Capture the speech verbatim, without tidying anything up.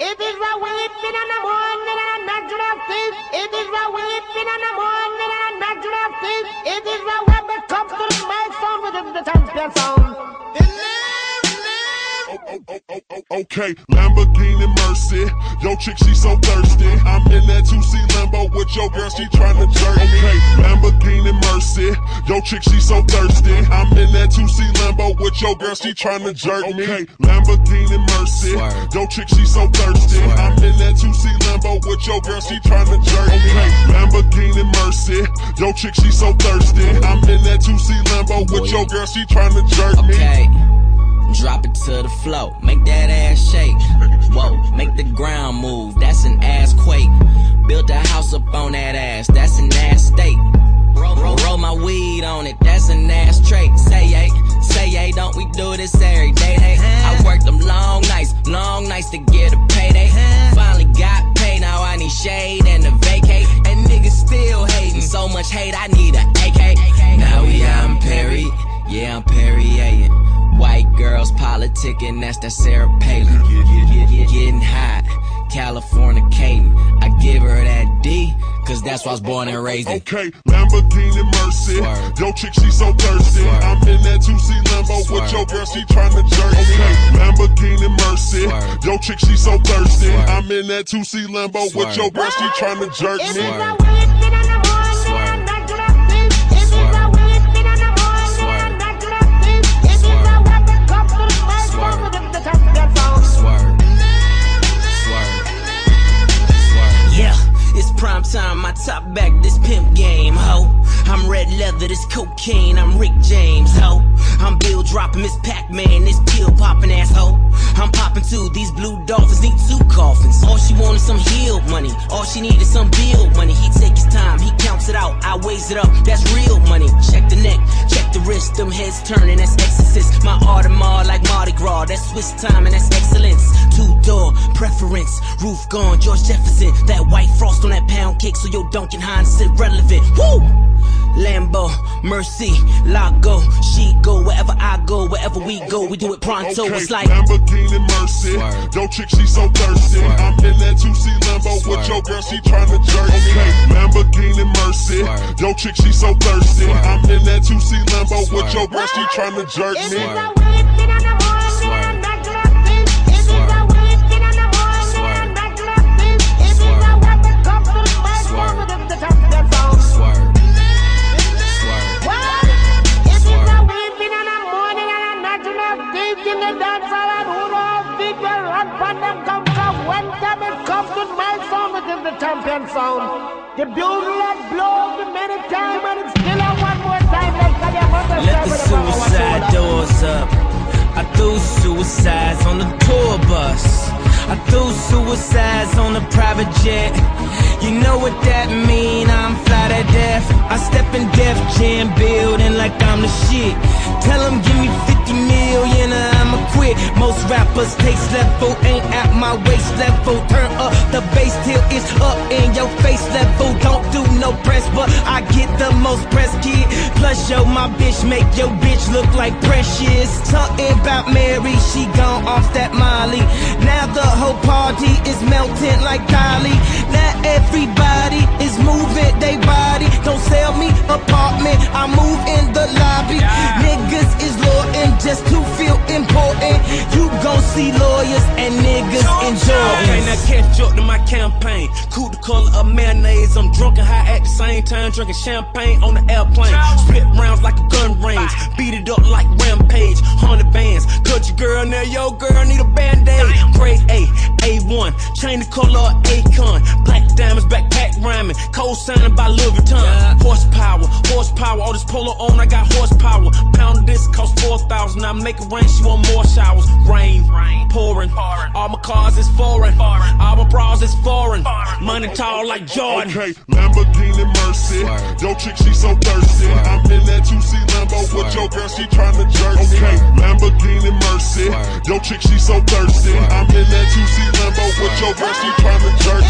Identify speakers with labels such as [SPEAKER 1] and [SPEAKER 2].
[SPEAKER 1] It is a weeping in the morning and a natural thief. It is a weeping in the morning and a natural thief. It is a when it comes to the main sound with the champion sound.
[SPEAKER 2] Okay, Lamborghini Mercy. Yo, chick, she so thirsty. I'm in that two C Lambo with your girl, she tryna jerk me. Okay, Lamborghini Mercy. Yo, chick, she so thirsty. I'm in that two C Lambo with your girl, she tryna jerk me. Okay, Lamborghini Mercy. Yo, chick, she so thirsty. I'm in that two C Lambo with your girl, she tryna jerk me. Okay, Lamborghini Mercy. Yo, chick, she so thirsty. I'm in that two C Lambo with your girl, she tryna jerk me.
[SPEAKER 3] Okay. Drop it to the floor, make that ass shake. Whoa, make the ground move, that's an ass quake. Built a house up on that ass, that's an ass state. Roll, roll, roll my weed on it, that's an ass trait. Say yay, say yay, don't we do this every day? Hey, I worked them long nights, long nights to get a payday. Finally got paid, now I need shade and a vacate. And niggas still hating, so much hate, I need a A K. Now we out in Perry, yeah, I'm Perrier. White girls politicking, that's that Sarah Palin. Getting hot, Californicating. I give her that D, cause that's why I was born and raised in.
[SPEAKER 2] Okay, Lamborghini Mercy. Swerve. Yo, chick, she so thirsty. Swerve. I'm in that two C Lambo Swerve. With your girl, she tryna jerk me. Okay, Lamborghini Mercy. Swerve. Yo, chick, she so thirsty. Swerve. I'm in that two C Lambo Swerve. With your girl, she tryna jerk me.
[SPEAKER 3] Swerve. Prime time, my top back, this pimp game, ho. I'm red leather, this cocaine, I'm Rick James, ho. I'm Bill dropping, Miss Pac-Man, this pill popping asshole. I'm popping too, these blue dolphins need two coffins. All she wanted some healed money, all she needed some bill money. He take his time, he counts it out, I weighs it up, that's real money. Check the neck, check the wrist, them heads turning, that's exorcist. My Audemars like Mardi Gras, that's Swiss time and that's excellence. Two-door preference, roof gone, George Jefferson. That white frost on that pound cake, so your Duncan Hines is irrelevant. Woo! Lambo, Mercy, Lago, she go wherever I go, wherever we go, we do it pronto.
[SPEAKER 2] Okay,
[SPEAKER 3] it's like
[SPEAKER 2] Lamborghini Mercy. Swerve. Yo, chick, she so thirsty. Swerve. I'm in that two C Lambo Swerve. With your girl, she tryna jerk me. Okay, Lamborghini Mercy. Swerve. Yo, chick, she so thirsty. Swerve. I'm in that two C Lambo Swerve. With your girl, she tryna jerk me.
[SPEAKER 3] Swerve.
[SPEAKER 1] Champion sound. The bugle that blows many times and it's still a one more time.
[SPEAKER 3] Let the suicide doors up. I threw suicides on the tour bus. I threw suicides on the private jet. You know what that mean, I'm fly to death. I step in Def Jam building like I'm the shit. Tell them give me fifty million or I'ma quit. Most rappers taste level ain't at my waist level. Turn up the bass till it's up in your face level. Don't do no press, but I get the most press, kid. Plus yo, my bitch make your bitch look like Precious. Talking about Mary, she gone off that Molly. Now the whole party is melting like Dolly. Now everybody is moving they body. Don't sell me apartment, I move in the lobby. Yeah. Niggas is loyal just to feel important. You gon' see lawyers and niggas enjoy.
[SPEAKER 4] Okay, now catch up to my campaign. Cool the color of mayonnaise. I'm drunk and high at the same time, drinking champagne on the airplane. Split rounds like a gun range, beat it up like Rampage. Hundred bands, cut your girl now, yo girl need a band-aid. Grade A, A one, chain the color of Akon. Black diamonds, backpack rhyming, cold signing by Louis Vuitton. Horsepower, horsepower, all this polo on, I got horsepower. Pound of this cost four thousand, I make it rain, she want more showers. Rain, pouring, all my cars is foreign, all my bras is foreign. Money tall like Jordan.
[SPEAKER 2] Okay, Lamborghini Mercy. Yo, chick, she so thirsty. I'm in that two C Lambo with your girl, she tryna jerk me. Okay, Lamborghini Mercy. Yo, chick, she so thirsty. I'm in that two C Lambo with your girl, she tryna jerk me.